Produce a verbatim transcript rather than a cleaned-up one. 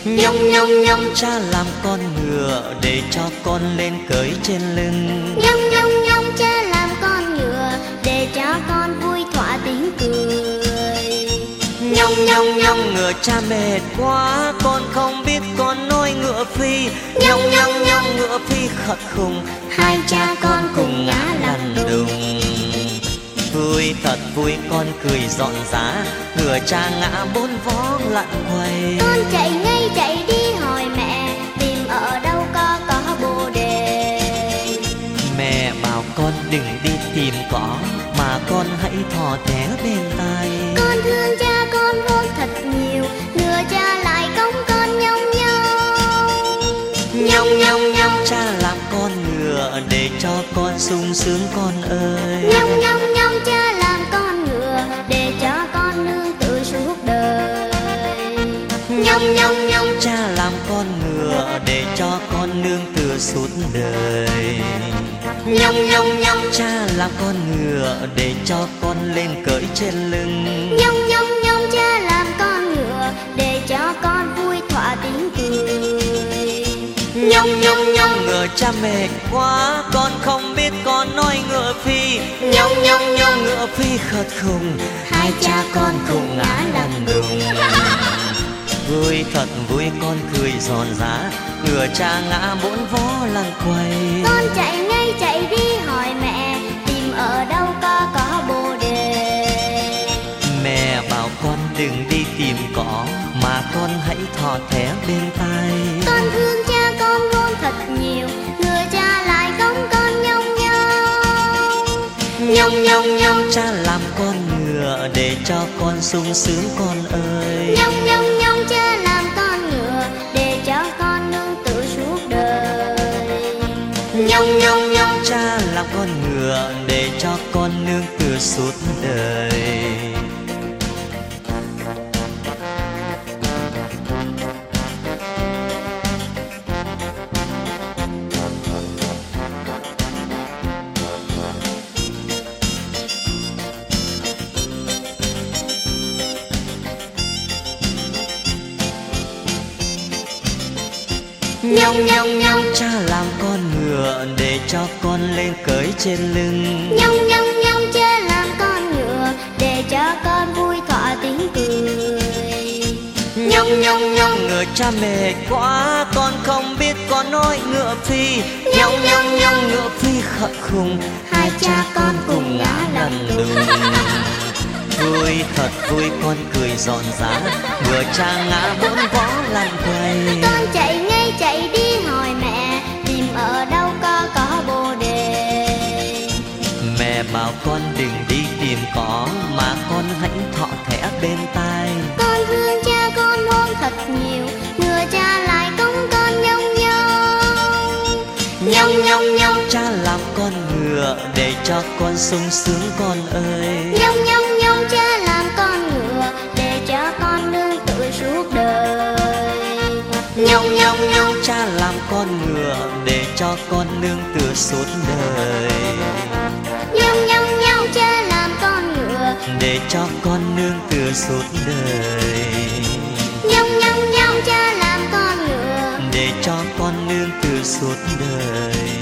Nhông nhông nhông cha làm con ngựa để cho con lên cưỡi trên lưng. Nhông nhông nhông cha làm con ngựa để cho con vui thỏa tiếng cười. Nhông nhông nhông ngựa cha mệt quá, con không biết con nói ngựa phi. Nhông nhông nhông ngựa phi khật khùng, hai cha con cùng ngã lăn đùng. Vui thật vui con cười rộn rã, ngựa cha ngã bốn vó lặn quay. Con chạy ngay chạy đi hỏi mẹ, tìm ở đâu có có bồ đề. Mẹ bảo con đừng đi tìm cỏ, mà con hãy thò thé bên tai. Con thương cha con vốn thật nhiều, ngựa cha lại cống con nhông nhông. Nhông nhông nhông cha làm con ngựa để cho con sung sướng con ơi. Nhông nhông nhông cha làm con ngựa để cho con nương tựa suốt đời. Nhông nhông nhông cha làm con ngựa để cho con nương tựa suốt đời. Nhông nhông nhông cha làm con ngựa để cho con lên cưỡi trên lưng. Nhông nhông nhông cha làm con ngựa để cho con vui thỏa tiếng cười. Nhông nhông nhông ngựa cha mệt quá, con không biết con nói ngựa phi. Nhông nhông nhông ngựa phi khật khùng, hai cha con cùng ngã lăn đùng. Vui thật vui con cười giòn rã, ngựa cha ngã bốn vó lăn quay. Con chạy ngay chạy đi hỏi mẹ, tìm ở đâu có có bồ đề. Mẹ bảo con đừng đi tìm cỏ, mà con hãy thò thé bên tai. Con thương cha con vốn thật nhiều, ngựa cha lại cống con nhông nhông. Nhông nhông nhông cha làm con ngựa để cho con sung sướng con ơi. Nhông nhông nhông cha làm con ngựa để cho con nương tựa suốt đời. Nhông nhông nhông cha làm con ngựa để cho con nương tựa suốt đời. Nhông nhông nhông cha làm con ngựa để cho con lên cưỡi trên lưng. Nhông nhông nhông cha làm con ngựa để cho con vui thỏa tiếng cười. Nhông nhông nhông ngựa cha mệt quá, con không biết con nói ngựa phi. Nhông nhông nhông ngựa phi khật khùng, hai cha con cùng ngã lăn đùng. Vui thật vui con cười giòn rã, ngựa cha ngã bốn vó lăn quay. Con chạy ngay chạy đi hỏi mẹ, tìm ở đâu có có bồ đề. Mẹ bảo con đừng đi tìm cỏ, mà con hãy thọ thẻ bên tai. Con thương cha con vốn thật nhiều, ngựa cha lại cống con nhông nhông. Nhông nhông nhông cha làm con ngựa để cho con sung sướng con ơi. Nhông nhông nhông cha làm con ngựa để cho con nương tựa suốt đời. Nhông nhông nhông cha làm con ngựa để cho con nương tựa suốt đời. Nhông nhông nhông cha làm con ngựa để cho con nương tựa suốt đời. Nhông nhông nhông cha làm con ngựa để cho con nương tựa suốt đời.